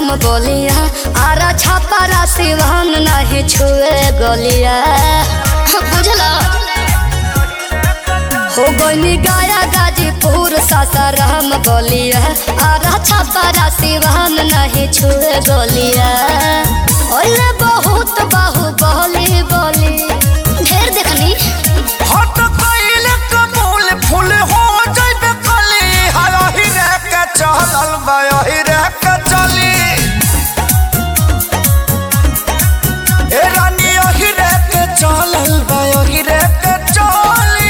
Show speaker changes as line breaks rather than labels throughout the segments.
सासाराम बोलिया आरा छापारा सिवान नहीं छुए गलिया बुझला हो गई गाया गाजीपुर सासाराम बोलिया आरा छापारा सिवान नहीं छुए गलिया ओले बहुत बाहु बोली बोली ढेर देखनी
हट कइले कबूल फूल हो जइबे कली हाही रे के चलल बाही रे के चली ए रानी ओही रे के चलल बाही रे के चली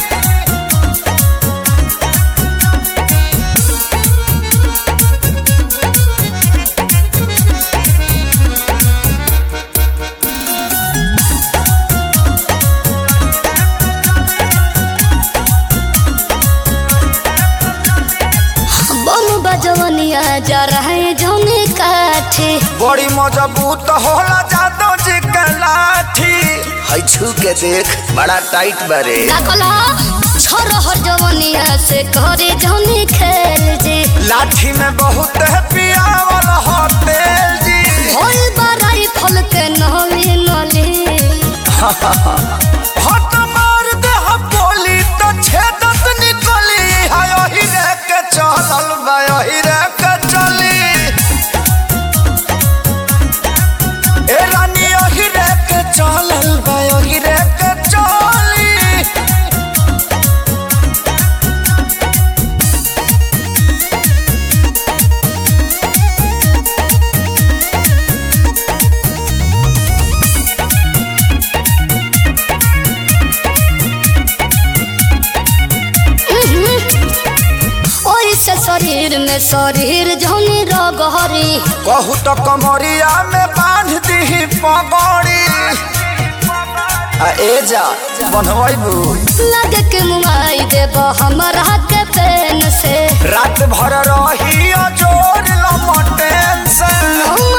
बजवनिया जा रहे जौने काठी
बड़ी मजबूत होला जादो जी के लाठी हई छू के देख बड़ा टाइट बारे
लागला छोरहर जवनिया से करे जौने खेल जी
लाठी में बहुत है पियावल हो तेल जी
होल बराई फल के नली नली
हट मार दे बोली तो छेदत निकली हाय ओही रे के चलल बाही रे के चली ए रानी ओही रे के चलल बाही रे के चली
से शरीर में शरीर जौनी रगहरी
कहू तो कमरिया में बांध दी पगड़ी ए जा बनवाइबू
लगे के मुआई देब हमरा के पेन से
रात भर रही जोर लमटेन से